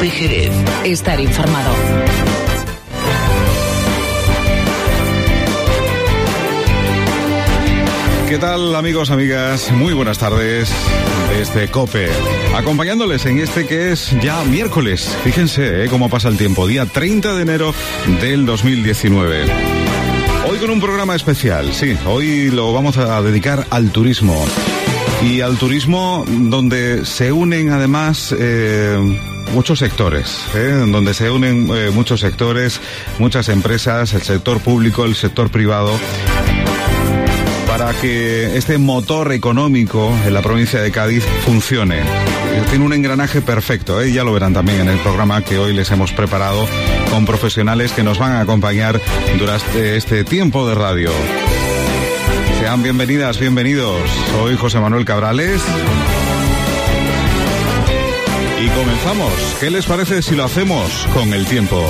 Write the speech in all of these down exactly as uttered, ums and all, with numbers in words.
COPE Jerez. Estar informado. ¿Qué tal, amigos, amigas? Muy buenas tardes desde COPE, acompañándoles en este que es ya miércoles. Fíjense, ¿eh? Cómo pasa el tiempo, día treinta de enero del dos mil diecinueve. Hoy con un programa especial, sí, hoy lo vamos a dedicar al turismo. Y al turismo donde se unen además eh, muchos sectores, ¿eh? donde se unen eh, muchos sectores, muchas empresas, el sector público, el sector privado, para que este motor económico en la provincia de Cádiz funcione. Tiene un engranaje perfecto, ¿eh? Ya lo verán también en el programa que hoy les hemos preparado con profesionales que nos van a acompañar durante este tiempo de radio. Sean bienvenidas, bienvenidos. Soy José Manuel Cabrales. Y comenzamos. ¿Qué les parece si lo hacemos con el tiempo?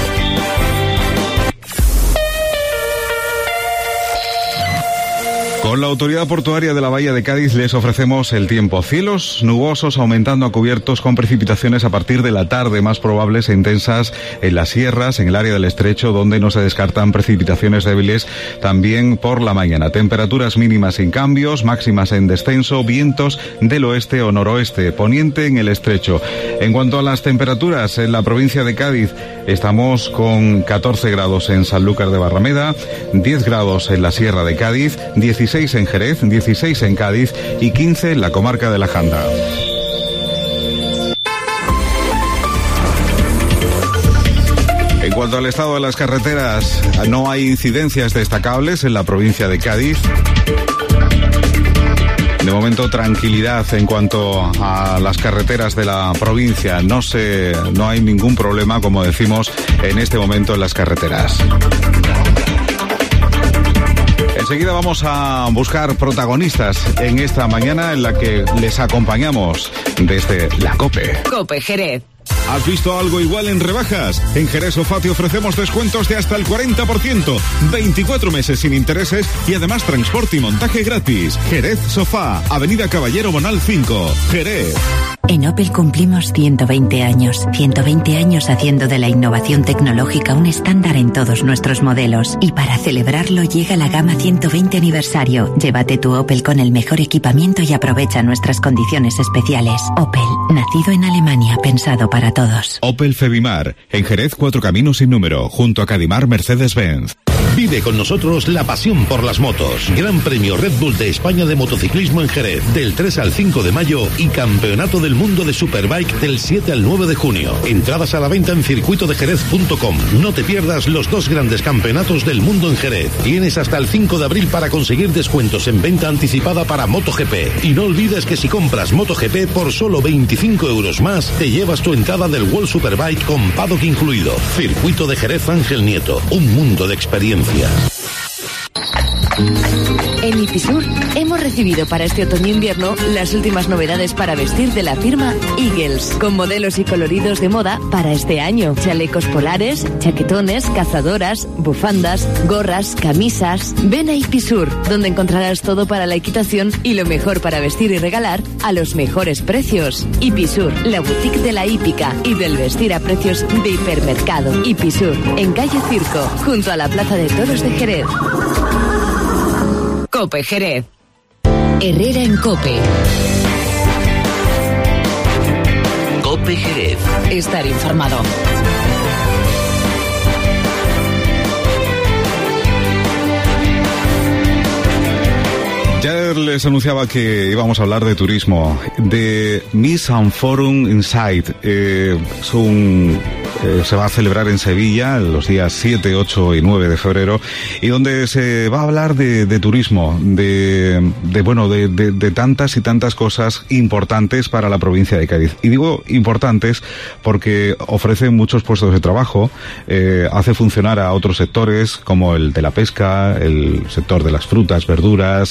Con la Autoridad Portuaria de la Bahía de Cádiz les ofrecemos el tiempo. Cielos nubosos aumentando a cubiertos con precipitaciones a partir de la tarde, más probables e intensas en las sierras, en el área del estrecho, donde no se descartan precipitaciones débiles también por la mañana. Temperaturas mínimas sin cambios, máximas en descenso, vientos del oeste o noroeste, poniente en el estrecho. En cuanto a las temperaturas en la provincia de Cádiz, estamos con catorce grados en Sanlúcar de Barrameda, diez grados en la Sierra de Cádiz, dieciséis en Jerez, dieciséis en Cádiz y quince en la comarca de la Janda. En cuanto al estado de las carreteras, no hay incidencias destacables en la provincia de Cádiz. De momento, tranquilidad en cuanto a las carreteras de la provincia. No se, no hay ningún problema, como decimos, en este momento en las carreteras. Enseguida vamos a buscar protagonistas en esta mañana en la que les acompañamos desde la COPE. COPE Jerez. ¿Has visto algo igual en rebajas? En Jerez Sofá te ofrecemos descuentos de hasta el cuarenta por ciento, veinticuatro meses sin intereses y además transporte y montaje gratis. Jerez Sofá, Avenida Caballero Bonal cinco, Jerez. En Opel cumplimos ciento veinte años. ciento veinte años haciendo de la innovación tecnológica un estándar en todos nuestros modelos. Y para celebrarlo llega la gama ciento veinte aniversario. Llévate tu Opel con el mejor equipamiento y aprovecha nuestras condiciones especiales. Opel, nacido en Alemania, pensado para todos. Opel Febimar, en Jerez Cuatro Caminos sin número, junto a Cadimar Mercedes-Benz. Vive con nosotros la pasión por las motos. Gran Premio Red Bull de España de motociclismo en Jerez, del tres al cinco de mayo, y Campeonato del Mundo de Superbike del siete al nueve de junio. Entradas a la venta en circuito de jerez punto com. No te pierdas los dos grandes campeonatos del mundo en Jerez. Tienes hasta el cinco de abril para conseguir descuentos en venta anticipada para MotoGP. Y no olvides que si compras MotoGP por solo veinticinco euros más, te llevas tu entrada del World Superbike con paddock incluido. Circuito de Jerez Ángel Nieto. Un mundo de experiencia. En Ipisur hemos recibido para este otoño-invierno las últimas novedades para vestir de la firma Eagles, con modelos y coloridos de moda para este año. Chalecos polares, chaquetones, cazadoras, bufandas, gorras, camisas. Ven a Ipisur, donde encontrarás todo para la equitación y lo mejor para vestir y regalar a los mejores precios. Ipisur, la boutique de la hípica y del vestir a precios de hipermercado. Ipisur, en calle Circo, junto a la Plaza de Toros de Jerez. COPE Jerez. Herrera en COPE. COPE Jerez. Estar informado. Ya les anunciaba que íbamos a hablar de turismo, de Miss and Forum Insight. Eh, es un, eh, se va a celebrar en Sevilla los días siete, ocho y nueve de febrero, y donde se va a hablar de, de turismo, de, de bueno, de, de, de tantas y tantas cosas importantes para la provincia de Cádiz. Y digo importantes porque ofrece muchos puestos de trabajo, eh, hace funcionar a otros sectores como el de la pesca, el sector de las frutas, verduras, las carnes,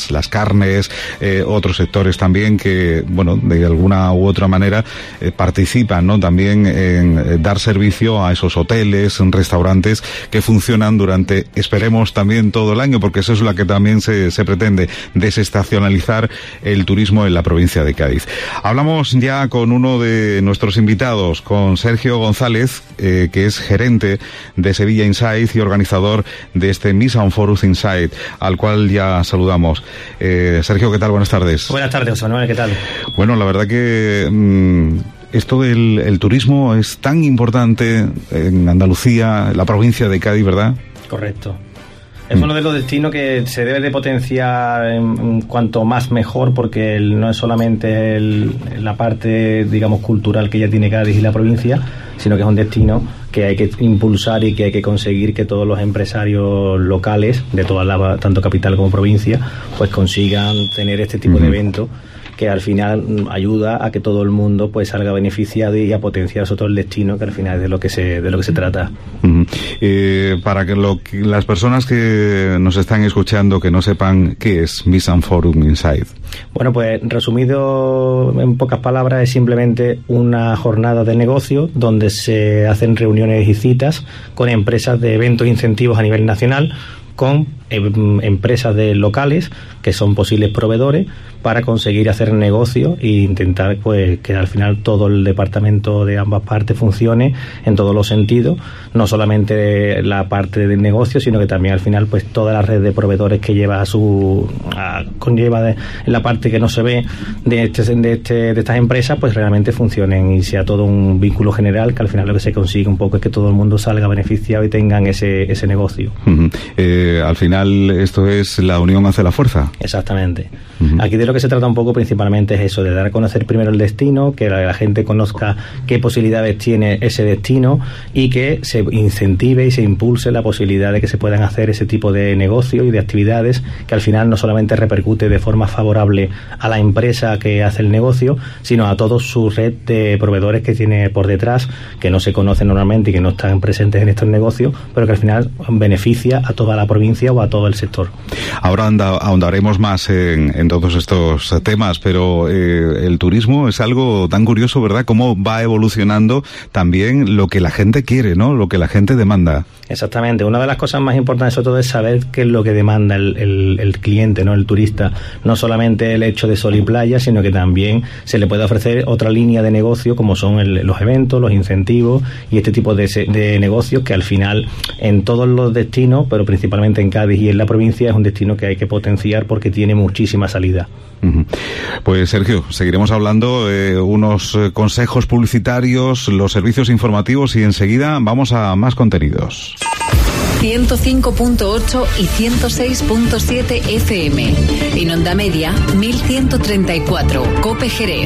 carnes, eh, otros sectores también que, bueno, de alguna u otra manera eh, participan, ¿no? También en eh, dar servicio a esos hoteles, restaurantes que funcionan durante, esperemos, también todo el año, porque eso es lo que también se, se pretende, desestacionalizar el turismo en la provincia de Cádiz. Hablamos ya con uno de nuestros invitados, con Sergio González, eh, que es gerente de Sevilla Insight y organizador de este Mission Forus Insight, al cual ya saludamos. Eh, Sergio, ¿qué tal? Buenas tardes. Buenas tardes, José Manuel, ¿qué tal? Bueno, la verdad que mmm, esto del el turismo es tan importante en Andalucía, la provincia de Cádiz, ¿verdad? Correcto. Es uno de los destinos que se debe de potenciar en, en cuanto más mejor, porque el, no es solamente el, la parte, digamos, cultural que ya tiene Cádiz y la provincia, sino que es un destino que hay que impulsar y que hay que conseguir que todos los empresarios locales, de toda la, tanto capital como provincia, pues consigan tener este tipo uh-huh. de eventos, que al final ayuda a que todo el mundo pues salga beneficiado y a potenciar sobre todo el destino, que al final es de lo que se de lo que se trata. Uh-huh. Eh, para que, lo, que las personas que nos están escuchando que no sepan qué es Mission Forus Insight. Bueno, pues resumido en pocas palabras, es simplemente una jornada de negocio donde se hacen reuniones y citas con empresas de eventos e incentivos a nivel nacional, con eh, empresas de locales que son posibles proveedores, para conseguir hacer negocio e intentar pues que al final todo el departamento de ambas partes funcione en todos los sentidos, no solamente la parte del negocio, sino que también al final pues toda la red de proveedores que lleva a su a, conlleva de, en la parte que no se ve de este, de este de estas empresas, pues realmente funcionen y sea todo un vínculo general, que al final lo que se consigue un poco es que todo el mundo salga beneficiado y tengan ese ese negocio. Uh-huh. Eh, al final esto es la unión hace la fuerza. Exactamente. Uh-huh. Aquí de lo que se trata un poco principalmente es eso, de dar a conocer primero el destino, que la, la gente conozca qué posibilidades tiene ese destino y que se incentive y se impulse la posibilidad de que se puedan hacer ese tipo de negocio y de actividades, que al final no solamente repercute de forma favorable a la empresa que hace el negocio, sino a toda su red de proveedores que tiene por detrás, que no se conocen normalmente y que no están presentes en estos negocios, pero que al final beneficia a toda la provincia o a todo el sector. Ahora anda, ahondaremos más en, en todos estos temas, pero eh, el turismo es algo tan curioso, ¿verdad? Cómo va evolucionando también lo que la gente quiere, ¿no? Lo que la gente demanda. Exactamente. Una de las cosas más importantes sobre todo es saber qué es lo que demanda el, el, el cliente, ¿no? El turista. No solamente el hecho de sol y playa, sino que también se le puede ofrecer otra línea de negocio, como son el, los eventos, los incentivos y este tipo de, de negocios, que al final en todos los destinos, pero principalmente en Cádiz y en la provincia, es un destino que hay que potenciar porque tiene muchísima salida. Uh-huh. Pues Sergio, seguiremos hablando eh, unos eh, consejos publicitarios, los servicios informativos y enseguida vamos a más contenidos. ciento cinco punto ocho y ciento seis punto siete F M. En onda media, mil ciento treinta y cuatro, COPE Jerez.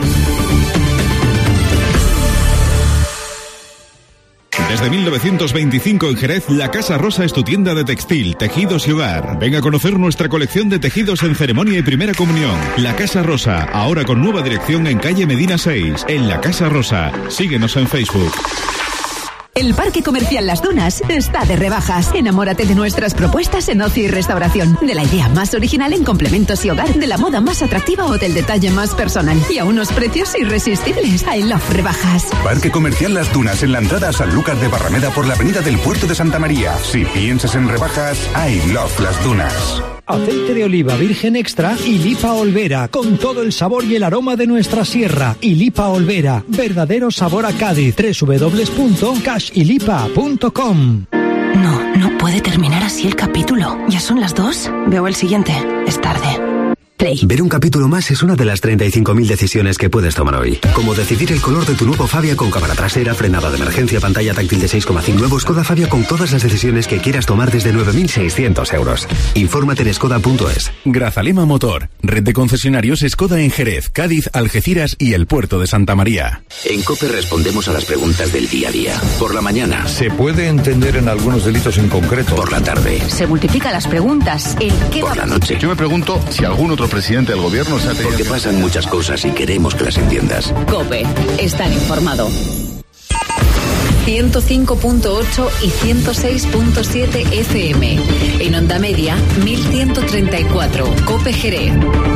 Desde mil novecientos veinticinco en Jerez, La Casa Rosa es tu tienda de textil, tejidos y hogar. Ven a conocer nuestra colección de tejidos en ceremonia y primera comunión. La Casa Rosa, ahora con nueva dirección en calle Medina seis, en La Casa Rosa. Síguenos en Facebook. El Parque Comercial Las Dunas está de rebajas. Enamórate de nuestras propuestas en ocio y restauración, de la idea más original en complementos y hogar, de la moda más atractiva o del detalle más personal, y a unos precios irresistibles. I love rebajas. Parque Comercial Las Dunas, en la entrada a Sanlúcar de Barrameda por la avenida del Puerto de Santa María. Si piensas en rebajas, I love Las Dunas. Aceite de oliva virgen extra y Lipa Olvera, con todo el sabor y el aroma de nuestra sierra. Y Lipa Olvera, verdadero sabor a Cádiz. doble u doble u doble u punto cash y lipa punto com. No, no puede terminar así el capítulo. ¿Ya son las dos? Veo el siguiente. Es tarde. Play. Ver un capítulo más es una de las treinta y cinco mil decisiones que puedes tomar hoy. Como decidir el color de tu nuevo Fabia con cámara trasera, frenada de emergencia, pantalla táctil de seis coma cinco. Nuevo Skoda Fabia con todas las decisiones que quieras tomar desde nueve mil seiscientos euros. Infórmate en skoda punto es. Grazalema Motor. Red de concesionarios Skoda en Jerez, Cádiz, Algeciras y el Puerto de Santa María. En COPE respondemos a las preguntas del día a día. Por la mañana. ¿Se puede entender en algunos delitos en concreto? Por la tarde. Se multiplican las preguntas. ¿El qué Por va? la noche. Yo me pregunto si algún otro presidente del gobierno se ha tenido... Porque pasan muchas cosas y queremos que las entiendas. COPE. Estar informado. ciento cinco punto ocho y ciento seis punto siete F M. En onda media, mil ciento treinta y cuatro, Cope Jerez.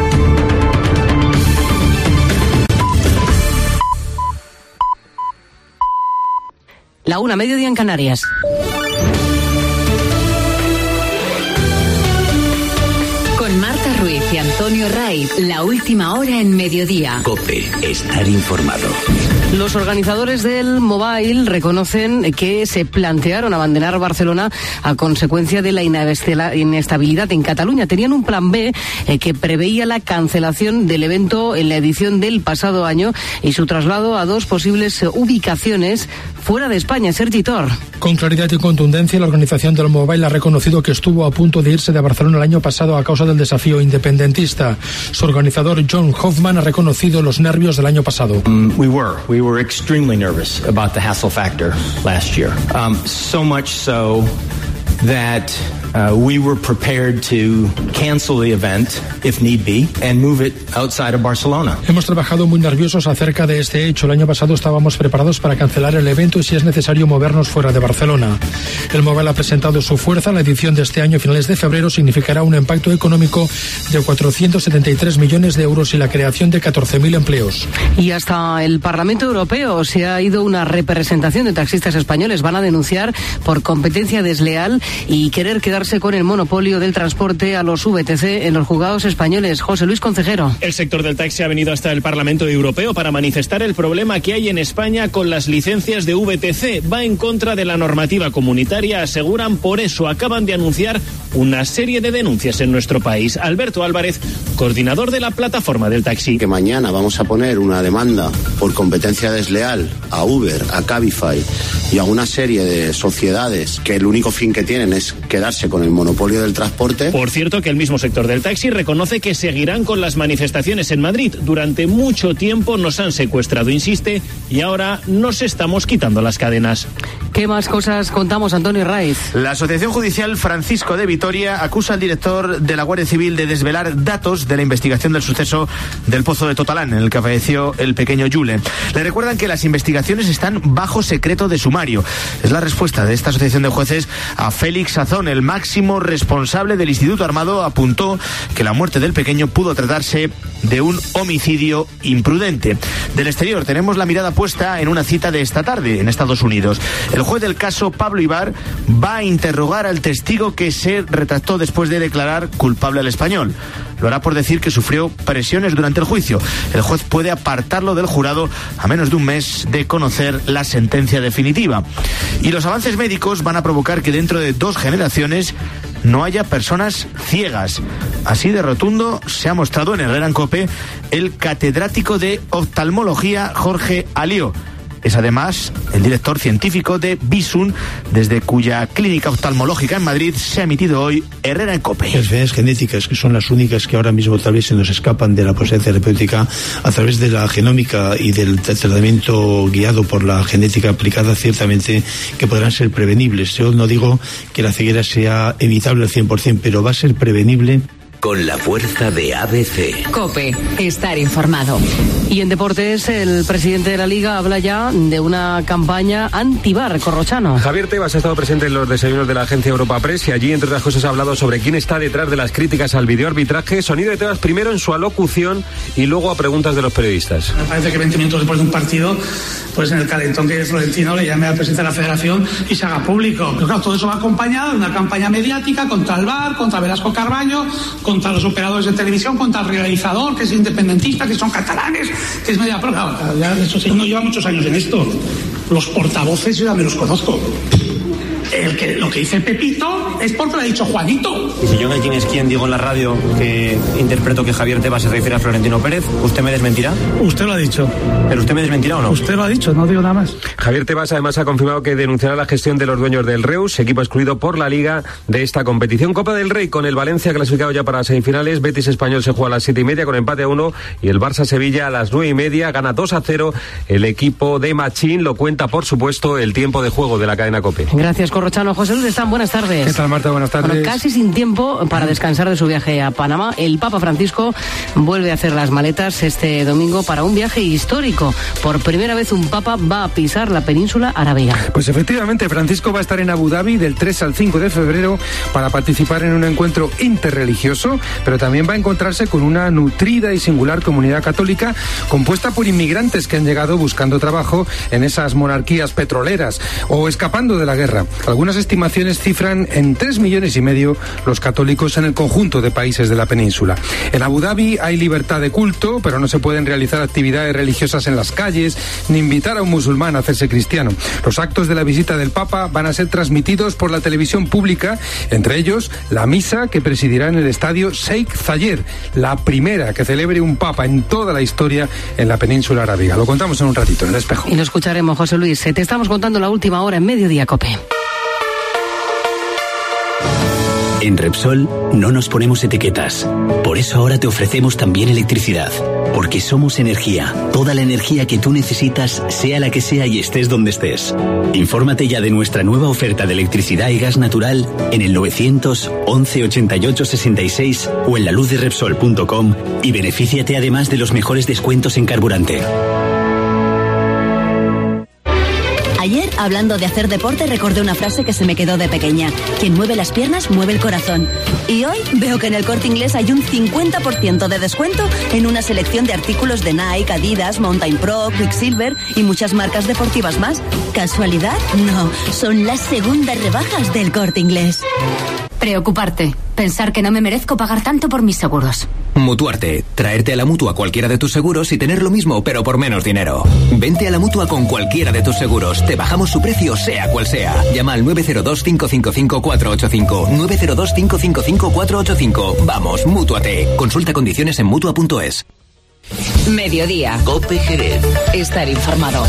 La una, mediodía en Canarias. Con Marta Ruiz y Antonio Raiz, la última hora en mediodía. COPE, estar informado. Los organizadores del Mobile reconocen que se plantearon abandonar Barcelona a consecuencia de la inestabilidad en Cataluña. Tenían un plan B eh, que preveía la cancelación del evento en la edición del pasado año y su traslado a dos posibles ubicaciones fuera de España. Sergi Tor. Con claridad y contundencia, la organización del Mobile ha reconocido que estuvo a punto de irse de Barcelona el año pasado a causa del desafío independentista. Su organizador, John Hoffman, ha reconocido los nervios del año pasado. Um, we were. We were extremely nervous about the hassle factor last year. Um, so much so that uh, we were prepared to cancel the event if need be and move it outside of Barcelona. Hemos trabajado muy nerviosos acerca de este hecho. El año pasado estábamos preparados para cancelar el evento y si es necesario movernos fuera de Barcelona. El Mobile ha presentado su fuerza. La edición de este año, a finales de febrero, significará un impacto económico de cuatrocientos setenta y tres millones de euros y la creación de catorce mil empleos. Y hasta el Parlamento Europeo se ha ido una representación de taxistas españoles. Van a denunciar por competencia desleal y querer quedarse con el monopolio del transporte a los V T C en los juzgados españoles. José Luis Concejero. El sector del taxi ha venido hasta el Parlamento Europeo para manifestar el problema que hay en España con las licencias de V T C. Va en contra de la normativa comunitaria, aseguran, por eso acaban de anunciar una serie de denuncias en nuestro país. Alberto Álvarez, coordinador de la plataforma del taxi. Que mañana vamos a poner una demanda por competencia desleal a Uber, a Cabify y a una serie de sociedades que el único fin que tienen es quedarse con el monopolio del transporte. Por cierto, que el mismo sector del taxi reconoce que seguirán con las manifestaciones en Madrid. Durante mucho tiempo nos han secuestrado, insiste, y ahora nos estamos quitando las cadenas. ¿Qué más cosas contamos, Antonio Raiz? La Asociación Judicial Francisco de Vitoria acusa al director de la Guardia Civil de desvelar datos de la investigación del suceso del Pozo de Totalán, en el que falleció el pequeño Yule. Le recuerdan que las investigaciones están bajo secreto de sumario. Es la respuesta de esta asociación de jueces a Félix Sazón, el máximo responsable del Instituto Armado. Apuntó que la muerte del pequeño pudo tratarse de un homicidio imprudente. Del exterior tenemos la mirada puesta en una cita de esta tarde en Estados Unidos. El juez del caso, Pablo Ibar, va a interrogar al testigo que se retractó después de declarar culpable al español. Lo hará por decir que sufrió presiones durante el juicio. El juez puede apartarlo del jurado a menos de un mes de conocer la sentencia definitiva. Y los avances médicos van a provocar que dentro de dos generaciones no haya personas ciegas. Así de rotundo se ha mostrado en Herrera en COPE el catedrático de oftalmología Jorge Alió. Es además el director científico de Bisun, desde cuya clínica oftalmológica en Madrid se ha emitido hoy Herrera en COPE. Las enfermedades genéticas, que son las únicas que ahora mismo tal vez se nos escapan de la posibilidad terapéutica, a través de la genómica y del tratamiento guiado por la genética aplicada, ciertamente que podrán ser prevenibles. Yo no digo que la ceguera sea evitable al cien por ciento, pero va a ser prevenible. Con la fuerza de A B C. COPE, estar informado. Y en deportes, el presidente de la Liga habla ya de una campaña anti-bar. Corrochano. Javier Tebas ha estado presente en los desayunos de la agencia Europa Press y allí, entre otras cosas, ha hablado sobre quién está detrás de las críticas al videoarbitraje. Sonido de Tebas primero en su alocución y luego a preguntas de los periodistas. Me parece que veinte minutos después de un partido, pues en el calentón que Florentino le llame al presidente de la Federación y se haga público. Pero claro, todo eso va acompañado de una campaña mediática contra el bar, contra Velasco Carballo, contra los operadores de televisión, contra el realizador, que es independentista, que son catalanes, que es media pro. Claro, ya eso sí, uno lleva muchos años en esto. Los portavoces yo ya me los conozco. El que, lo que dice Pepito es porque lo ha dicho Juanito. Y si yo no sé quién es quién, digo en la radio que interpreto que Javier Tebas se refiere a Florentino Pérez, ¿usted me desmentirá? Usted lo ha dicho. ¿Pero usted me desmentirá o no? Usted lo ha dicho, no digo nada más. Javier Tebas además ha confirmado que denunciará la gestión de los dueños del Reus, equipo excluido por la Liga de esta competición. Copa del Rey con el Valencia clasificado ya para semifinales. Betis Español se juega a las siete y media con empate a uno y el Barça Sevilla a las nueve y media. Gana dos a cero el equipo de Machín. Lo cuenta, por supuesto, el tiempo de juego de la cadena COPE. Gracias, Cor Corrochano. José Luis Están, buenas tardes. ¿Qué tal, Marta? Buenas tardes. Bueno, casi sin tiempo para descansar de su viaje a Panamá, el Papa Francisco vuelve a hacer las maletas este domingo para un viaje histórico. Por primera vez un Papa va a pisar la península arábiga. Pues efectivamente, Francisco va a estar en Abu Dhabi del tres al cinco de febrero para participar en un encuentro interreligioso, pero también va a encontrarse con una nutrida y singular comunidad católica compuesta por inmigrantes que han llegado buscando trabajo en esas monarquías petroleras o escapando de la guerra. Algunas estimaciones cifran en tres millones y medio los católicos en el conjunto de países de la península. En Abu Dhabi hay libertad de culto, pero no se pueden realizar actividades religiosas en las calles ni invitar a un musulmán a hacerse cristiano. Los actos de la visita del Papa van a ser transmitidos por la televisión pública, entre ellos la misa que presidirá en el estadio Sheikh Zayed, la primera que celebre un Papa en toda la historia en la península arábiga. Lo contamos en un ratito en El Espejo. Y lo escucharemos, José Luis. Te estamos contando la última hora en Mediodía Cope. En Repsol no nos ponemos etiquetas. Por eso ahora te ofrecemos también electricidad. Porque somos energía. Toda la energía que tú necesitas, sea la que sea y estés donde estés. Infórmate ya de nuestra nueva oferta de electricidad y gas natural en el novecientos once ochenta y ocho sesenta y seis o en la luz de repsol punto com y benefíciate además de los mejores descuentos en carburante. Ayer, hablando de hacer deporte, recordé una frase que se me quedó de pequeña. Quien mueve las piernas, mueve el corazón. Y hoy veo que en el Corte Inglés hay un cincuenta por ciento de descuento en una selección de artículos de Nike, Adidas, Mountain Pro, Quicksilver y muchas marcas deportivas más. ¿Casualidad? No, son las segundas rebajas del Corte Inglés. Preocuparte, pensar que no me merezco pagar tanto por mis seguros. Mutuarte, traerte a la Mutua cualquiera de tus seguros y tener lo mismo, pero por menos dinero. Vente a la Mutua con cualquiera de tus seguros, te bajamos su precio sea cual sea. Llama al nueve cero dos, cinco cinco cinco, cuatro ocho cinco, nueve cero dos, cinco cinco cinco, cuatro ocho cinco. Vamos, Mútuate. Consulta condiciones en Mutua punto es. Mediodía. Cope Jerez. Estar informado.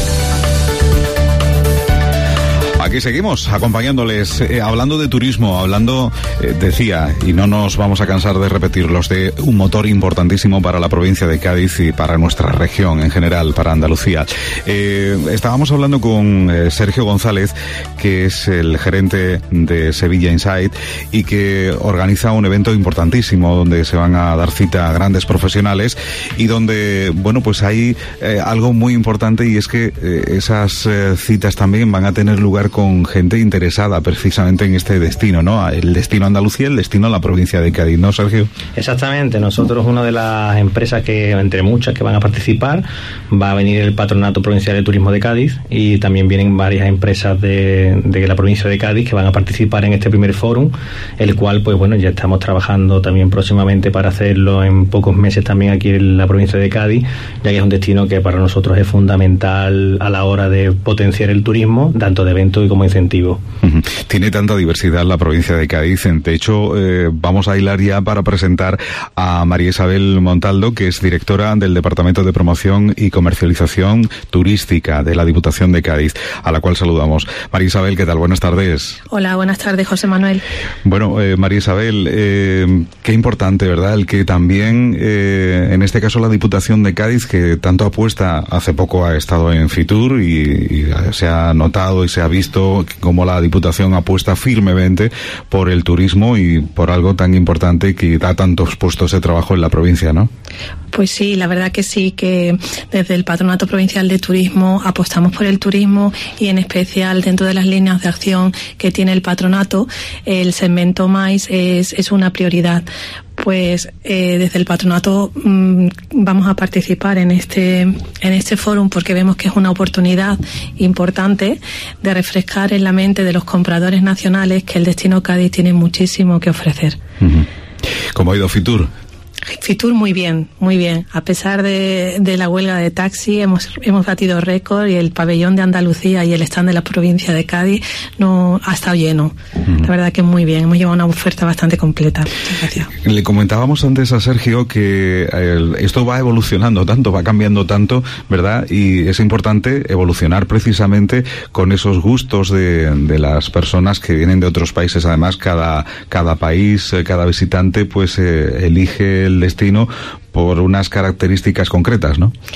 Aquí seguimos acompañándoles, eh, hablando de turismo, hablando, eh, decía, y no nos vamos a cansar de repetirlos, de un motor importantísimo para la provincia de Cádiz y para nuestra región en general, para Andalucía. Eh, estábamos hablando con eh, Sergio González, que es el gerente de Sevilla Insight y que organiza un evento importantísimo donde se van a dar cita a grandes profesionales y donde, bueno, pues hay eh, algo muy importante y es que eh, esas eh, citas también van a tener lugar con gente interesada precisamente en este destino, ¿no? El destino Andalucía, el destino a la provincia de Cádiz, ¿no, Sergio? Exactamente, nosotros una de las empresas que, entre muchas que van a participar, va a venir el Patronato Provincial de Turismo de Cádiz y también vienen varias empresas de, de la provincia de Cádiz que van a participar en este primer fórum, el cual, pues bueno, ya estamos trabajando también próximamente para hacerlo en pocos meses también aquí en la provincia de Cádiz, ya que es un destino que para nosotros es fundamental a la hora de potenciar el turismo, tanto de eventos y como incentivo. Uh-huh. Tiene tanta diversidad la provincia de Cádiz. De hecho, eh, vamos a hilar ya para presentar a María Isabel Montaldo, que es directora del Departamento de Promoción y Comercialización Turística de la Diputación de Cádiz, a la cual saludamos. María Isabel, ¿qué tal? Buenas tardes. Hola, buenas tardes, José Manuel. Bueno, eh, María Isabel, eh, qué importante, ¿verdad? El que también, eh, en este caso, la Diputación de Cádiz, que tanto apuesta, hace poco ha estado en Fitur y, y se ha notado y se ha visto como la Diputación apuesta firmemente por el turismo y por algo tan importante que da tantos puestos de trabajo en la provincia, ¿no? Pues sí, la verdad que sí, que desde el Patronato Provincial de Turismo apostamos por el turismo y en especial dentro de las líneas de acción que tiene el patronato, el segmento MAIS es, es una prioridad. Pues eh, desde el patronato mmm, vamos a participar en este en este fórum porque vemos que es una oportunidad importante de refrescar en la mente de los compradores nacionales que el destino Cádiz tiene muchísimo que ofrecer. Uh-huh. ¿Cómo ha ido Fitur? Fitur muy bien, muy bien. A pesar de, de la huelga de taxi, hemos hemos batido récord y el pabellón de Andalucía y el stand de la provincia de Cádiz no ha estado lleno. Uh-huh. La verdad que muy bien. Hemos llevado una oferta bastante completa. Muchas gracias. Le comentábamos antes a Sergio que el, esto va evolucionando tanto, va cambiando tanto, ¿verdad? Y es importante evolucionar precisamente con esos gustos de, de las personas que vienen de otros países. Además, cada cada país, cada visitante, pues eh, elige el destino por unas características concretas, ¿no?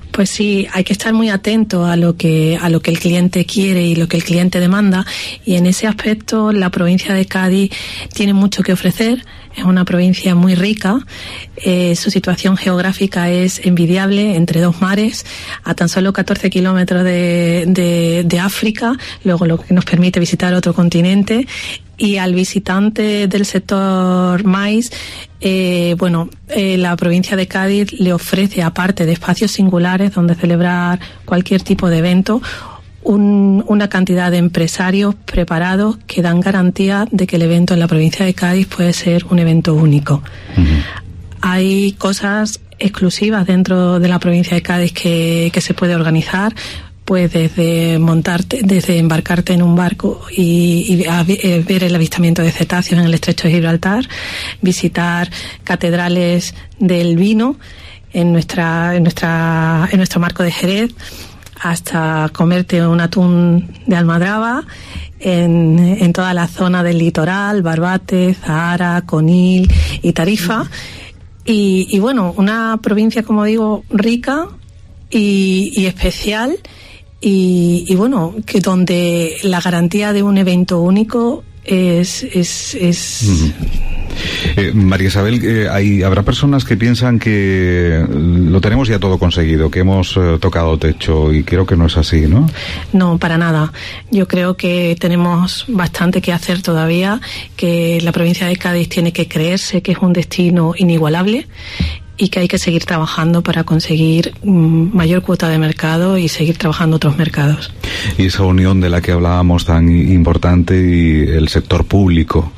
Pues sí, hay que estar muy atento a lo que a lo que el cliente quiere y lo que el cliente demanda, y en ese aspecto la provincia de Cádiz tiene mucho que ofrecer. Es una provincia muy rica, eh, su situación geográfica es envidiable, entre dos mares, a tan solo catorce kilómetros de, de, de África, luego lo que nos permite visitar otro continente. Y al visitante del sector maíz, eh, bueno, eh, la provincia de Cádiz le ofrece, aparte de espacios singulares donde celebrar cualquier tipo de evento, un, una cantidad de empresarios preparados que dan garantía de que el evento en la provincia de Cádiz puede ser un evento único. Uh-huh. Hay cosas exclusivas dentro de la provincia de Cádiz que, que se puede organizar. Pues desde montarte, desde embarcarte en un barco y, y a, eh, ver el avistamiento de cetáceos en el estrecho de Gibraltar, visitar catedrales del vino en nuestra, en nuestra, en nuestro marco de Jerez, hasta comerte un atún de almadraba en, en toda la zona del litoral, Barbate, Zahara, Conil y Tarifa. Y, y bueno, una provincia, como digo, rica y, y especial. Y, y bueno, que donde la garantía de un evento único es... es, es... Uh-huh. Eh, María Isabel, eh, hay, habrá personas que piensan que lo tenemos ya todo conseguido, que hemos eh, tocado techo, y creo que no es así, ¿no? No, para nada. Yo creo que tenemos bastante que hacer todavía, que la provincia de Cádiz tiene que creerse que es un destino inigualable y que hay que seguir trabajando para conseguir um, mayor cuota de mercado y seguir trabajando otros mercados. Y esa unión de la que hablábamos tan importante, y el sector público,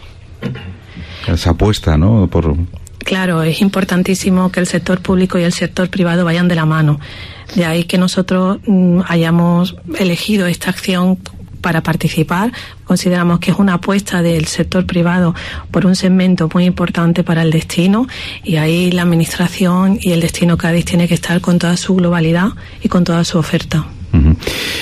esa apuesta, ¿no? Por... Claro, es importantísimo que el sector público y el sector privado vayan de la mano. De ahí que nosotros um, hayamos elegido esta acción para participar. Consideramos que es una apuesta del sector privado por un segmento muy importante para el destino, y ahí la Administración y el Destino Cádiz tiene que estar con toda su globalidad y con toda su oferta. Uh-huh.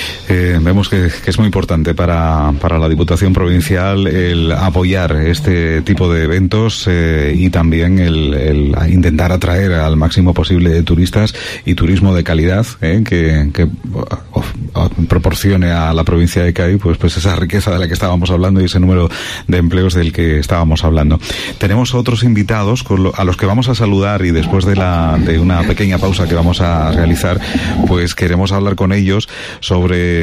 Eh, vemos que, que es muy importante para, para la Diputación Provincial el apoyar este tipo de eventos, eh, y también el, el intentar atraer al máximo posible de turistas y turismo de calidad, eh, que, que oh, oh, proporcione a la provincia de Cádiz pues, pues esa riqueza de la que estábamos hablando y ese número de empleos del que estábamos hablando. Tenemos otros invitados con lo, a los que vamos a saludar, y después de, la, de una pequeña pausa que vamos a realizar, pues queremos hablar con ellos sobre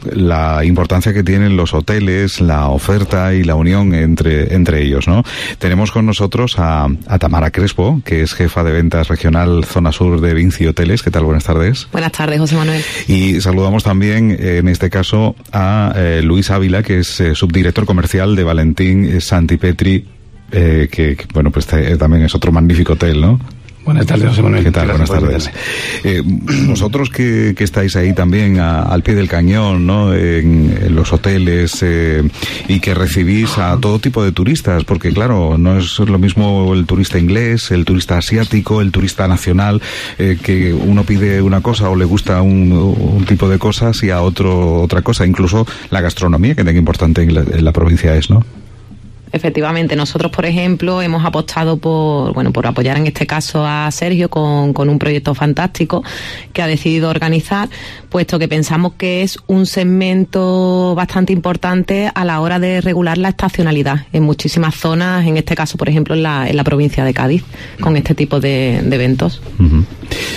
la importancia que tienen los hoteles, la oferta y la unión entre, entre ellos, ¿no? Tenemos con nosotros a, a Tamara Crespo, que es jefa de ventas regional Zona Sur de Vinci Hoteles. ¿Qué tal? Buenas tardes. Buenas tardes, José Manuel. Y saludamos también, en este caso, a eh, Luis Ávila, que es eh, subdirector comercial de Valentín Santipetri, eh, que, que, bueno, pues eh, también es otro magnífico hotel, ¿no? Buenas tardes, José Manuel. ¿Qué tal? Buenas tardes. Eh, vosotros que, que estáis ahí también a, al pie del cañón, ¿no? En, en los hoteles, eh, y que recibís a todo tipo de turistas, porque claro, no es lo mismo el turista inglés, el turista asiático, el turista nacional, eh, que uno pide una cosa o le gusta un, un tipo de cosas, y a otro otra cosa. Incluso la gastronomía, que tan importante en la, en la provincia es, ¿no? Efectivamente, nosotros, por ejemplo, hemos apostado por, bueno, por apoyar en este caso a Sergio con, con un proyecto fantástico que ha decidido organizar, puesto que pensamos que es un segmento bastante importante a la hora de regular la estacionalidad en muchísimas zonas, en este caso, por ejemplo, en la, en la provincia de Cádiz, con este tipo de, de eventos. Uh-huh.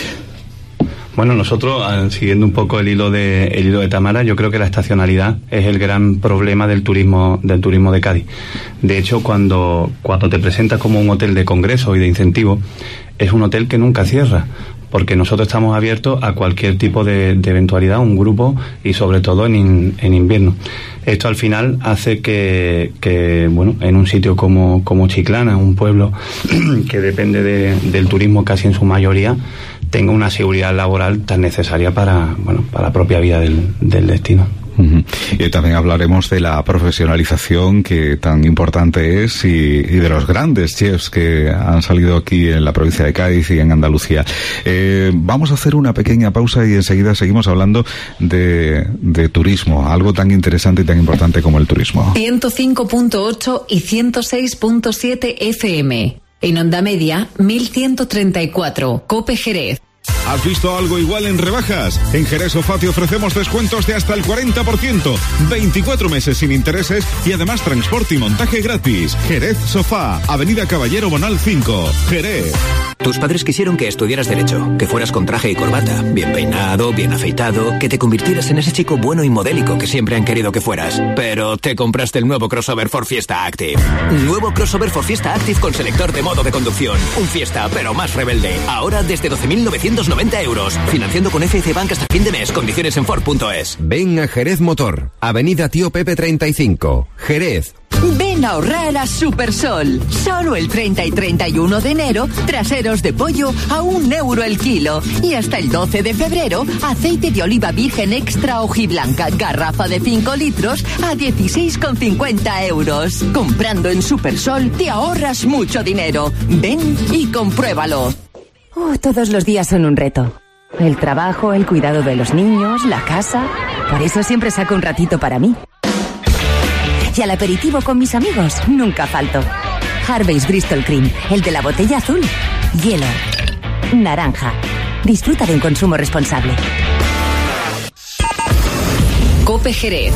Bueno, nosotros, siguiendo un poco el hilo de el hilo de Tamara, yo creo que la estacionalidad es el gran problema del turismo del turismo de Cádiz. De hecho, cuando cuando te presentas como un hotel de congreso y de incentivo, es un hotel que nunca cierra, porque nosotros estamos abiertos a cualquier tipo de, de eventualidad, un grupo, y sobre todo en, in, en invierno. Esto al final hace que, que bueno, en un sitio como, como Chiclana, un pueblo que depende de, del turismo casi en su mayoría, tenga una seguridad laboral tan necesaria para, bueno, para la propia vida del, del destino. Uh-huh. Y también hablaremos de la profesionalización que tan importante es, y, y de los grandes chefs que han salido aquí en la provincia de Cádiz y en Andalucía. Eh, vamos a hacer una pequeña pausa y enseguida seguimos hablando de, de turismo, algo tan interesante y tan importante como el turismo. ciento cinco punto ocho y ciento seis punto siete F M. En Onda Media, mil ciento treinta y cuatro, COPE Jerez. ¿Has visto algo igual en rebajas? En Jerez Sofá te ofrecemos descuentos de hasta el cuarenta por ciento, veinticuatro meses sin intereses y además transporte y montaje gratis. Jerez Sofá, Avenida Caballero Bonal cinco, Jerez. Tus padres quisieron que estudiaras Derecho, que fueras con traje y corbata, bien peinado, bien afeitado, que te convirtieras en ese chico bueno y modélico que siempre han querido que fueras. Pero te compraste el nuevo crossover Ford Fiesta Active. Nuevo crossover Ford Fiesta Active con selector de modo de conducción. Un Fiesta, pero más rebelde. Ahora desde doce mil novecientos noventa euros. Financiando con F C Bank hasta fin de mes. Condiciones en Ford punto es. Ven a Jerez Motor, Avenida Tío Pepe treinta y cinco, Jerez. Ven a ahorrar a Supersol. Solo el treinta y treinta y uno de enero, traseros de pollo a un euro el kilo. Y hasta el doce de febrero, aceite de oliva virgen extra hojiblanca, garrafa de cinco litros a dieciséis con cincuenta euros. Comprando en Supersol te ahorras mucho dinero. Ven y compruébalo. Oh, todos los días son un reto. El trabajo, el cuidado de los niños, la casa. Por eso siempre saco un ratito para mí. Y al aperitivo con mis amigos nunca falto. Harvey's Bristol Cream, el de la botella azul. Hielo. Naranja. Disfruta de un consumo responsable. COPE Jerez.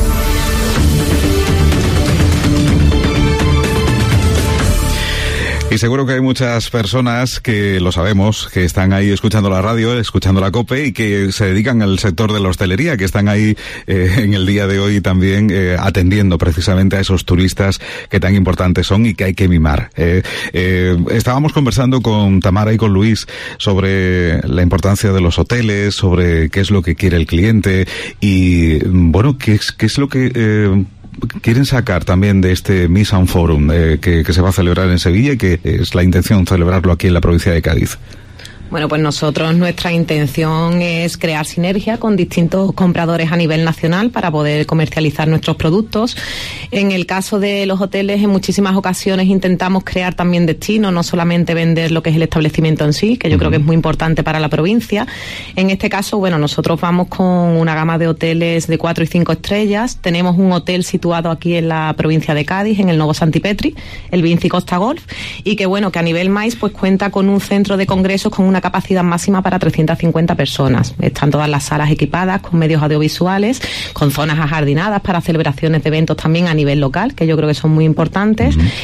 Y seguro que hay muchas personas que lo sabemos, que están ahí escuchando la radio, escuchando la COPE y que se dedican al sector de la hostelería, que están ahí eh, en el día de hoy también eh, atendiendo precisamente a esos turistas que tan importantes son y que hay que mimar. Eh, eh, estábamos conversando con Tamara y con Luis sobre la importancia de los hoteles, sobre qué es lo que quiere el cliente y, bueno, qué es, qué es lo que... Eh, quieren sacar también de este Mission Forum eh, que, que se va a celebrar en Sevilla y que es la intención celebrarlo aquí en la provincia de Cádiz. Bueno, pues nosotros, nuestra intención es crear sinergia con distintos compradores a nivel nacional para poder comercializar nuestros productos. En el caso de los hoteles, en muchísimas ocasiones intentamos crear también destino, no solamente vender lo que es el establecimiento en sí, que yo uh-huh. creo que es muy importante para la provincia. En este caso, bueno, nosotros vamos con una gama de hoteles de cuatro y cinco estrellas. Tenemos un hotel situado aquí en la provincia de Cádiz, en el Novo Santipetri, el Vinci Costa Golf, y que bueno, que a nivel MAIS pues cuenta con un centro de congresos con una capacidad máxima para trescientas cincuenta personas. Están todas las salas equipadas con medios audiovisuales, con zonas ajardinadas para celebraciones de eventos también a nivel local, que yo creo que son muy importantes. Uh-huh.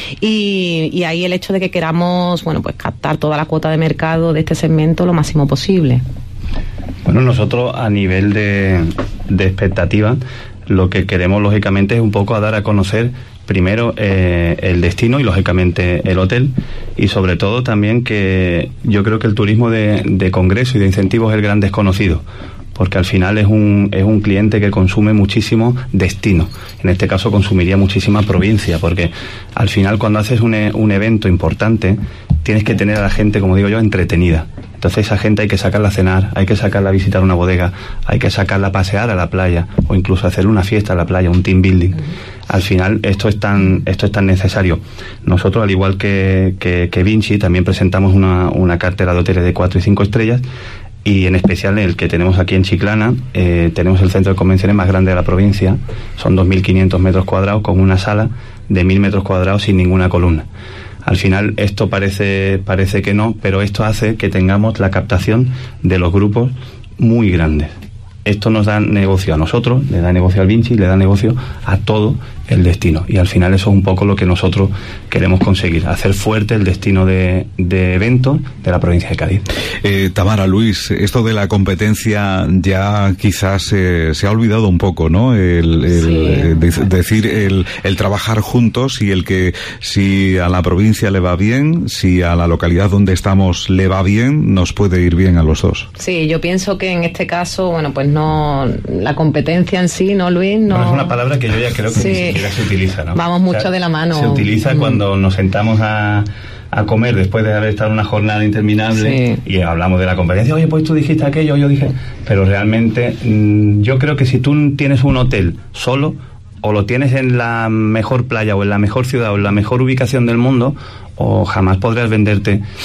y, y ahí el hecho de que queramos, bueno, pues captar toda la cuota de mercado de este segmento lo máximo posible. Bueno, nosotros a nivel de, de expectativa, lo que queremos lógicamente es un poco a dar a conocer primero eh, el destino y lógicamente el hotel, y sobre todo también que yo creo que el turismo de, de congreso y de incentivos es el gran desconocido, porque al final es un, es un cliente que consume muchísimo destino. En este caso consumiría muchísima provincia, porque al final cuando haces un, un evento importante tienes que tener a la gente, como digo yo, entretenida. Entonces esa gente hay que sacarla a cenar, hay que sacarla a visitar una bodega, hay que sacarla a pasear a la playa o incluso hacer una fiesta a la playa, un team building. Al final esto es tan esto es tan necesario. Nosotros, al igual que, que, que Vinci, también presentamos una, una cartera de hoteles de cuatro y cinco estrellas, y en especial el que tenemos aquí en Chiclana, eh, tenemos el centro de convenciones más grande de la provincia, son dos mil quinientos metros cuadrados con una sala de mil metros cuadrados sin ninguna columna. Al final esto parece parece que no, pero esto hace que tengamos la captación de los grupos muy grandes. Esto nos da negocio a nosotros, le da negocio al Vinci, le da negocio a todo el destino. Y al final eso es un poco lo que nosotros queremos conseguir, hacer fuerte el destino de, de eventos de la provincia de Cádiz. Eh, Tamara, Luis, esto de la competencia ya quizás eh, se ha olvidado un poco, ¿no? El, el sí. eh, de, decir el, el trabajar juntos y el que si a la provincia le va bien, si a la localidad donde estamos le va bien, nos puede ir bien a los dos. Sí, yo pienso que en este caso, bueno, pues no, la competencia en sí, ¿no, Luis? No, bueno, es una palabra que yo ya creo que sí. ni siquiera se utiliza, ¿no? Vamos mucho, o sea, de la mano. Se utiliza mm. cuando nos sentamos a, a comer después de haber estado una jornada interminable, sí. y hablamos de la competencia. Oye, pues tú dijiste aquello, yo dije... Pero realmente mmm, yo creo que si tú tienes un hotel solo, o lo tienes en la mejor playa o en la mejor ciudad o en la mejor ubicación del mundo, o jamás podrás venderte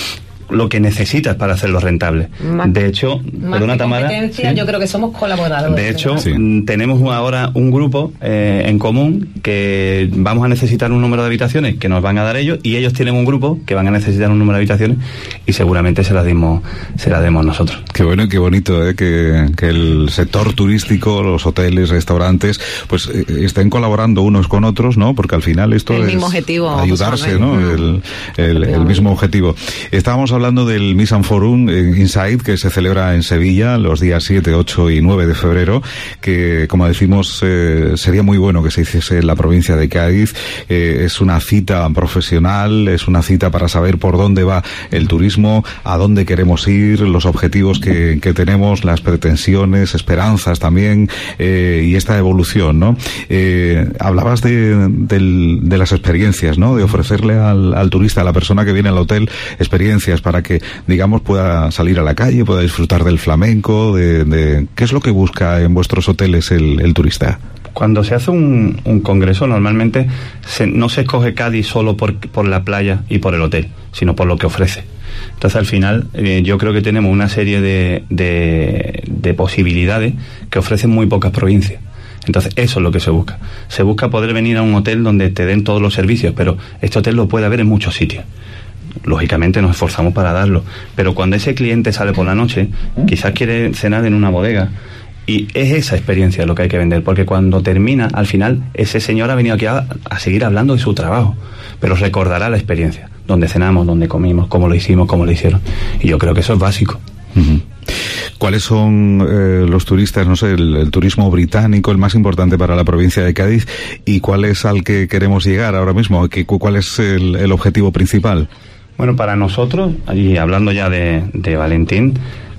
lo que necesitas para hacerlo rentable. Más, de hecho, más perdona, que Tamara, competencia, ¿sí? yo creo que somos colaboradores. De hecho, sí. tenemos ahora un grupo eh, en común que vamos a necesitar un número de habitaciones que nos van a dar ellos, y ellos tienen un grupo que van a necesitar un número de habitaciones y seguramente se las dimos, se las demos nosotros. Qué bueno y qué bonito, ¿eh? que, que el sector turístico, los hoteles, restaurantes, pues eh, estén colaborando unos con otros, ¿no? Porque al final esto el es mismo objetivo, ayudarse, ¿no? El, el, el mismo objetivo. Estábamos hablando del Misan Forum Inside, que se celebra en Sevilla los días siete, ocho y nueve de febrero, que, como decimos, eh, sería muy bueno que se hiciese en la provincia de Cádiz. Eh, es una cita profesional, es una cita para saber por dónde va el turismo, a dónde queremos ir, los objetivos que, que tenemos, las pretensiones, esperanzas también, eh, y esta evolución, ¿no? Eh, hablabas de, del, de las experiencias, ¿no? De ofrecerle al, al turista, a la persona que viene al hotel, experiencias para que, digamos, pueda salir a la calle, pueda disfrutar del flamenco, de, de ¿qué es lo que busca en vuestros hoteles el, el turista? Cuando se hace un, un congreso, normalmente se, no se escoge Cádiz solo por, por la playa y por el hotel, sino por lo que ofrece. Entonces, al final, eh, yo creo que tenemos una serie de, de, de posibilidades que ofrecen muy pocas provincias. Entonces, eso es lo que se busca. Se busca poder venir a un hotel donde te den todos los servicios, pero este hotel lo puede haber en muchos sitios. Lógicamente nos esforzamos para darlo, pero cuando ese cliente sale por la noche, quizás quiere cenar en una bodega, y es esa experiencia lo que hay que vender, porque cuando termina, al final, ese señor ha venido aquí a, a seguir hablando de su trabajo, pero recordará la experiencia, donde cenamos, donde comimos, cómo lo hicimos, cómo lo hicieron, y yo creo que eso es básico. Uh-huh. ¿Cuáles son eh, los turistas, no sé, el, el turismo británico, el más importante para la provincia de Cádiz, y cuál es al que queremos llegar ahora mismo? ¿Qué, ¿Cuál es el, el objetivo principal? Bueno, para nosotros, y hablando ya de, de Valentín,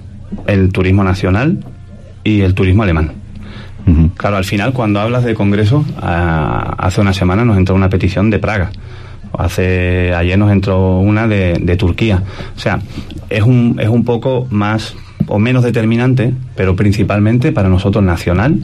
el turismo nacional y el turismo alemán. Uh-huh. Claro, al final, cuando hablas de congreso, a, hace una semana nos entró una petición de Praga. Hace ayer nos entró una de, de Turquía. O sea, es un, es un poco más o menos determinante, pero principalmente para nosotros nacional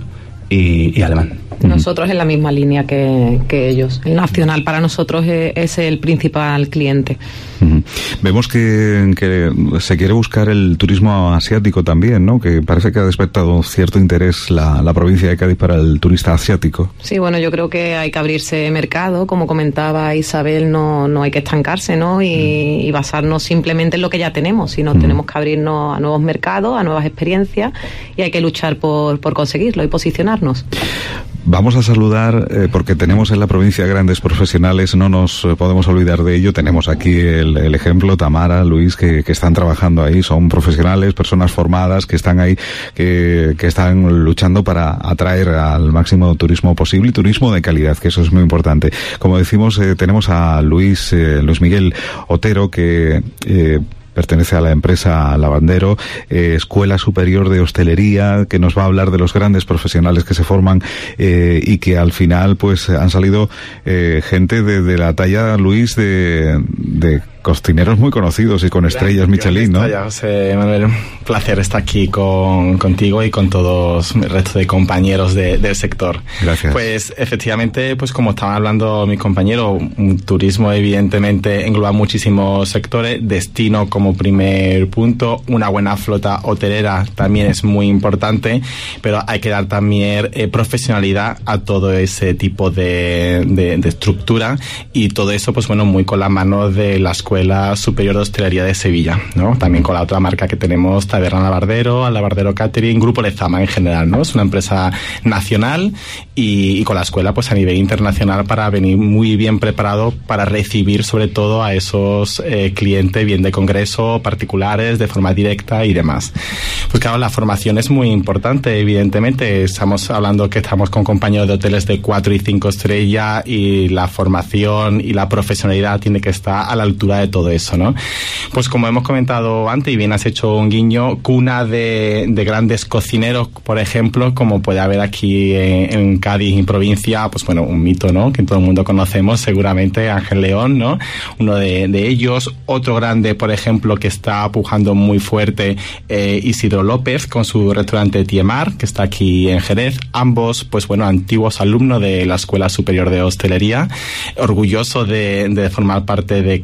y, y alemán. Nosotros en la misma línea que, que ellos. El nacional para nosotros es, es el principal cliente. Uh-huh. Vemos que, que se quiere buscar el turismo asiático también, ¿no? Que parece que ha despertado cierto interés la, la provincia de Cádiz para el turista asiático. Sí, bueno, yo creo que hay que abrirse mercado, como comentaba Isabel, no, no hay que estancarse, ¿no? Y, uh-huh. y basarnos simplemente en lo que ya tenemos, sino uh-huh. tenemos que abrirnos a nuevos mercados, a nuevas experiencias, y hay que luchar por, por conseguirlo y posicionarnos. Vamos a saludar, eh, porque tenemos en la provincia grandes profesionales, no nos eh, podemos olvidar de ello. Tenemos aquí el, el ejemplo, Tamara, Luis, que, que están trabajando ahí, son profesionales, personas formadas, que están ahí, que, que están luchando para atraer al máximo turismo posible, y turismo de calidad, que eso es muy importante. Como decimos, eh, tenemos a Luis, eh, Luis Miguel Otero, que... Eh, pertenece a la empresa Lavandero, eh, Escuela Superior de Hostelería, que nos va a hablar de los grandes profesionales que se forman, eh, y que al final pues han salido eh, gente de, de la talla, Luis, de, de cocineros muy conocidos y con estrellas Michelin, ¿no? Ya, José Manuel, un placer estar aquí con, contigo y con todos el resto de compañeros de, del sector. Gracias. Pues efectivamente, pues como estaban hablando mi compañero, un turismo evidentemente engloba muchísimos sectores, destino como primer punto, una buena flota hotelera también es muy importante, pero hay que dar también eh, profesionalidad a todo ese tipo de, de, de estructura, y todo eso pues bueno, muy con la mano de las Escuela Superior de Hostelería de Sevilla, ¿no? También con la otra marca que tenemos, Taberna Lavardero, Lavardero Catering, Grupo Lezama en general, ¿no? Es una empresa nacional, y, y con la escuela pues a nivel internacional, para venir muy bien preparado para recibir sobre todo a esos eh, clientes bien de congreso, particulares, de forma directa y demás. Pues claro, la formación es muy importante, evidentemente. Estamos hablando que estamos con compañeros de hoteles de cuatro y cinco estrellas, y la formación y la profesionalidad tiene que estar a la altura de todo eso, ¿no? Pues como hemos comentado antes, y bien has hecho un guiño, cuna de, de grandes cocineros, por ejemplo, como puede haber aquí en, en Cádiz, en provincia, pues bueno, un mito, ¿no? Que todo el mundo conocemos seguramente, Ángel León, ¿no? Uno de, de ellos. Otro grande, por ejemplo, que está pujando muy fuerte, eh, Isidro López, con su restaurante Tiemar, que está aquí en Jerez. Ambos, pues bueno, antiguos alumnos de la Escuela Superior de Hostelería, orgulloso de, de formar parte de que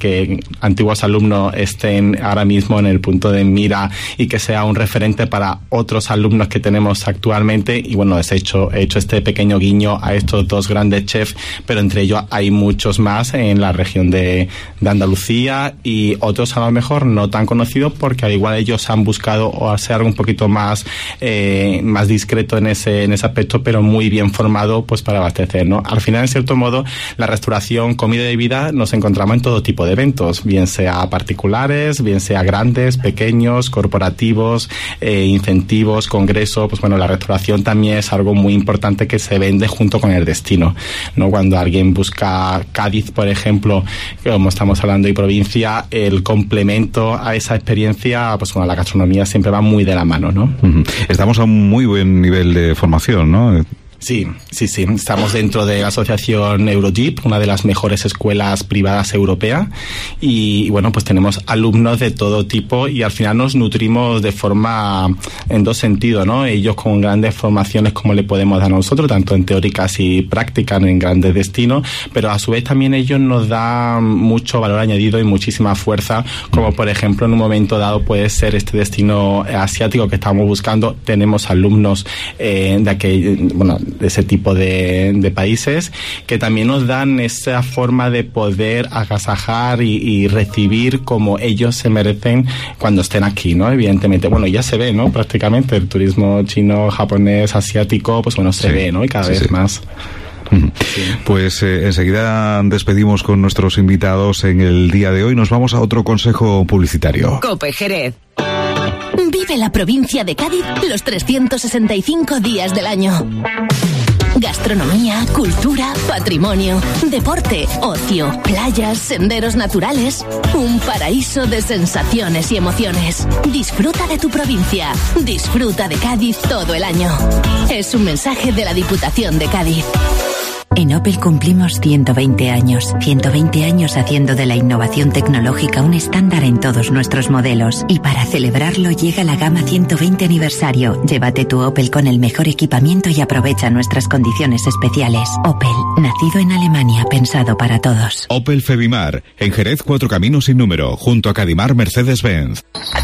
antiguos alumnos estén ahora mismo en el punto de mira y que sea un referente para otros alumnos que tenemos actualmente. Y bueno, he hecho, he hecho este pequeño guiño a estos dos grandes chefs, pero entre ellos hay muchos más en la región de, de Andalucía y otros a lo mejor no tan conocidos porque al igual ellos han buscado o hacer un poquito más eh, más discreto en ese en ese aspecto, pero muy bien formado pues para abastecer, ¿no? Al final, en cierto modo, la restauración, comida y bebida nos encontramos en todo tipo de eventos, bien sea particulares, bien sea grandes, pequeños, corporativos, eh, incentivos, congresos. Pues bueno, la restauración también es algo muy importante que se vende junto con el destino, ¿no? Cuando alguien busca Cádiz, por ejemplo, como estamos hablando, y provincia, el complemento a esa experiencia, pues bueno, la gastronomía siempre va muy de la mano, ¿no? Uh-huh. Estamos a un muy buen nivel de formación, ¿no? Sí, sí, sí. Estamos dentro de la asociación Eurogip, una de las mejores escuelas privadas europeas, y bueno, pues tenemos alumnos de todo tipo y al final nos nutrimos de forma en dos sentidos, ¿no? Ellos con grandes formaciones como le podemos dar a nosotros, tanto en teóricas y prácticas en grandes destinos, pero a su vez también ellos nos dan mucho valor añadido y muchísima fuerza, como por ejemplo en un momento dado puede ser este destino asiático que estamos buscando. Tenemos alumnos eh, de aquel, bueno, de ese tipo de, de países que también nos dan esa forma de poder agasajar y, y recibir como ellos se merecen cuando estén aquí, ¿no? Evidentemente, bueno, ya se ve, ¿no? Prácticamente el turismo chino, japonés, asiático, pues bueno, se sí, ve, ¿no? Y cada sí, vez sí. más. Sí. Pues eh, enseguida despedimos con nuestros invitados en el día de hoy. Nos vamos a otro consejo publicitario. Cope Jerez. Vive la provincia de Cádiz los trescientos sesenta y cinco días del año. Gastronomía, cultura, patrimonio, deporte, ocio, playas, senderos naturales. Un paraíso de sensaciones y emociones. Disfruta de tu provincia. Disfruta de Cádiz todo el año. Es un mensaje de la Diputación de Cádiz. En Opel cumplimos ciento veinte años. ciento veinte años haciendo de la innovación tecnológica un estándar en todos nuestros modelos. Y para celebrarlo llega la gama ciento veinte aniversario. Llévate tu Opel con el mejor equipamiento y aprovecha nuestras condiciones especiales. Opel, nacido en Alemania, pensado para todos. Opel Febimar, en Jerez, Cuatro Caminos sin número, junto a Cadimar Mercedes-Benz.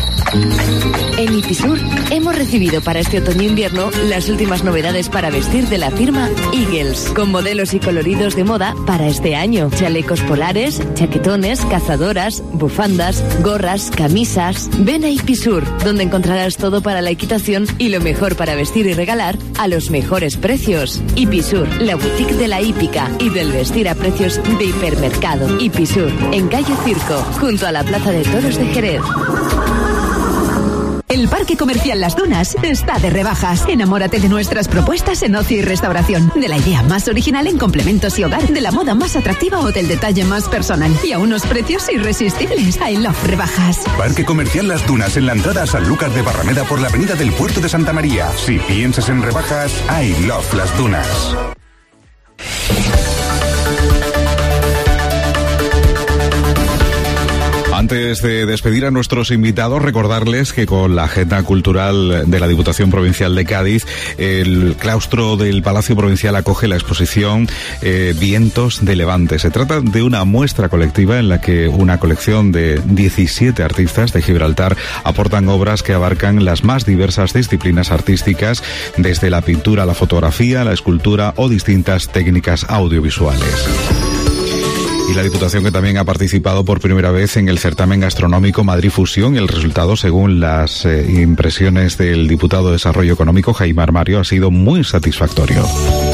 En Ipisur hemos recibido para este otoño-invierno las últimas novedades para vestir de la firma Eagles, con modelos y coloridos de moda para este año. Chalecos polares, chaquetones, cazadoras, bufandas, gorras, camisas. Ven a Ipisur, donde encontrarás todo para la equitación y lo mejor para vestir y regalar a los mejores precios. Ipisur, la boutique de la hípica y del vestir a precios de hipermercado. Ipisur, en calle Circo, junto a la Plaza de Toros de Jerez. El Parque Comercial Las Dunas está de rebajas. Enamórate de nuestras propuestas en ocio y restauración, de la idea más original en complementos y hogar, de la moda más atractiva o del detalle más personal, y a unos precios irresistibles. I Love Rebajas. Parque Comercial Las Dunas, en la entrada a Sanlúcar de Barrameda por la avenida del Puerto de Santa María. Si piensas en rebajas, I Love Las Dunas. Antes de despedir a nuestros invitados, recordarles que con la agenda cultural de la Diputación Provincial de Cádiz, el claustro del Palacio Provincial acoge la exposición eh, Vientos de Levante. Se trata de una muestra colectiva en la que una colección de diecisiete artistas de Gibraltar aportan obras que abarcan las más diversas disciplinas artísticas, desde la pintura, la fotografía, la escultura o distintas técnicas audiovisuales. Y la Diputación, que también ha participado por primera vez en el certamen gastronómico Madrid Fusión, y el resultado, según las eh, impresiones del diputado de Desarrollo Económico, Jaime Armario, ha sido muy satisfactorio.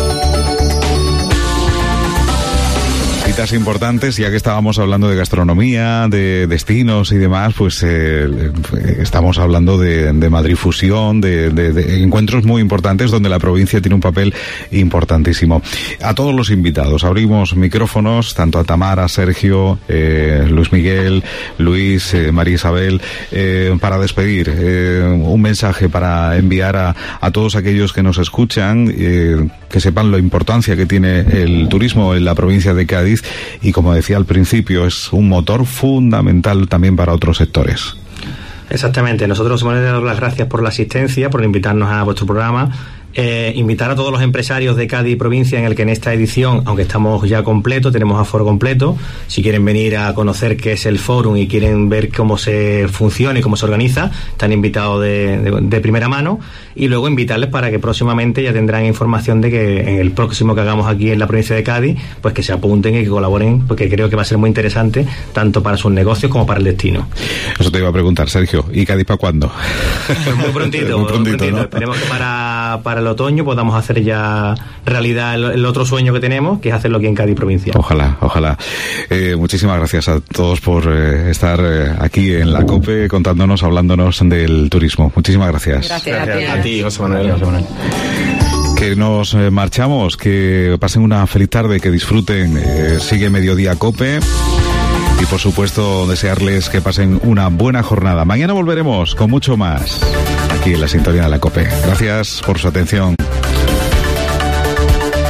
Citas importantes, ya que estábamos hablando de gastronomía, de destinos y demás, pues eh, estamos hablando de, de Madrid Fusión, de, de, de encuentros muy importantes donde la provincia tiene un papel importantísimo. A todos los invitados abrimos micrófonos, tanto a Tamara, Sergio, eh, Luis Miguel, Luis, eh, María Isabel, eh, para despedir, eh, un mensaje para enviar a, a todos aquellos que nos escuchan, eh, que sepan la importancia que tiene el turismo en la provincia de Cádiz. Y como decía al principio, es un motor fundamental también para otros sectores. Exactamente, nosotros os hemos dado las gracias por la asistencia, por invitarnos a vuestro programa. Eh, invitar a todos los empresarios de Cádiz y provincia en el que en esta edición, aunque estamos ya completos, tenemos aforo completo, si quieren venir a conocer qué es el fórum y quieren ver cómo se funciona y cómo se organiza, están invitados de, de, de primera mano, y luego invitarles para que próximamente ya tendrán información de que en el próximo que hagamos aquí en la provincia de Cádiz, pues que se apunten y que colaboren, porque creo que va a ser muy interesante tanto para sus negocios como para el destino. Eso te iba a preguntar, Sergio, ¿y Cádiz para cuándo? Pues muy prontito, muy prontito, muy prontito, ¿no? Esperemos que para, para el otoño podamos hacer ya realidad el, el otro sueño que tenemos, que es hacerlo aquí en Cádiz provincia. Ojalá, ojalá. Eh, muchísimas gracias a todos por eh, estar eh, aquí en la COPE contándonos, hablándonos del turismo. Muchísimas gracias. Gracias, gracias. A ti, José Manuel. José Manuel. Que nos eh, marchamos, que pasen una feliz tarde, que disfruten. Eh, sigue Mediodía COPE. Y por supuesto, desearles que pasen una buena jornada. Mañana volveremos con mucho más aquí en la sintonía de la COPE. Gracias por su atención.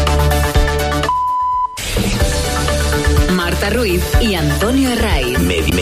Marta Ruiz y Antonio Herraiz.